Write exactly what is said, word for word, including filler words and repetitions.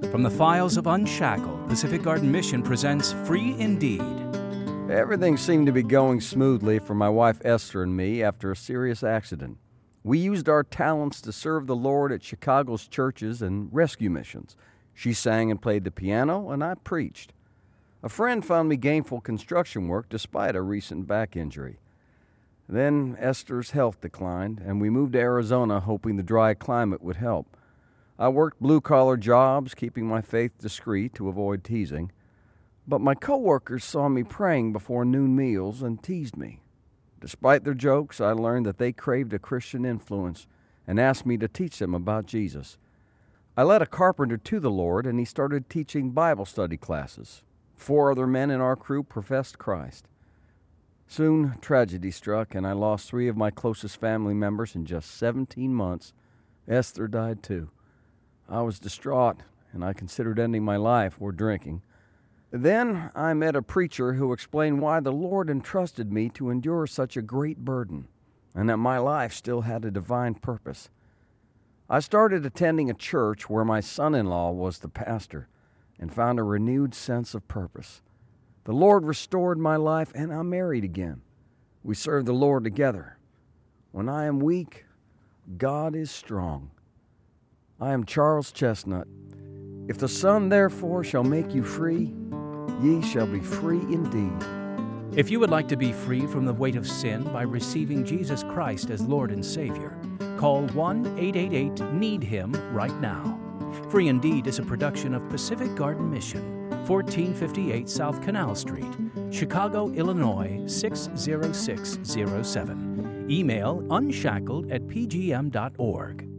From the files of Unshackled, Pacific Garden Mission presents Free Indeed. Everything seemed to be going smoothly for my wife Esther and me after a serious accident. We used our talents to serve the Lord at Chicago's churches and rescue missions. She sang and played the piano, and I preached. A friend found me gainful construction work despite a recent back injury. Then Esther's health declined, and we moved to Arizona hoping the dry climate would help. I worked blue-collar jobs, keeping my faith discreet to avoid teasing. But my coworkers saw me praying before noon meals and teased me. Despite their jokes, I learned that they craved a Christian influence and asked me to teach them about Jesus. I led a carpenter to the Lord, and he started teaching Bible study classes. Four other men in our crew professed Christ. Soon, tragedy struck, and I lost three of my closest family members in just seventeen months. Esther died too. I was distraught, and I considered ending my life or drinking. Then I met a preacher who explained why the Lord entrusted me to endure such a great burden, and that my life still had a divine purpose. I started attending a church where my son-in-law was the pastor, and found a renewed sense of purpose. The Lord restored my life, and I'm married again. We serve the Lord together. When I am weak, God is strong. I am Charles Chestnut. If the Son therefore shall make you free, ye shall be free indeed. If you would like to be free from the weight of sin by receiving Jesus Christ as Lord and Savior, call one eight eight eight need him right now. Free Indeed is a production of Pacific Garden Mission, fourteen fifty-eight South Canal Street, Chicago, Illinois six zero six zero seven. Email unshackled at p g m dot org.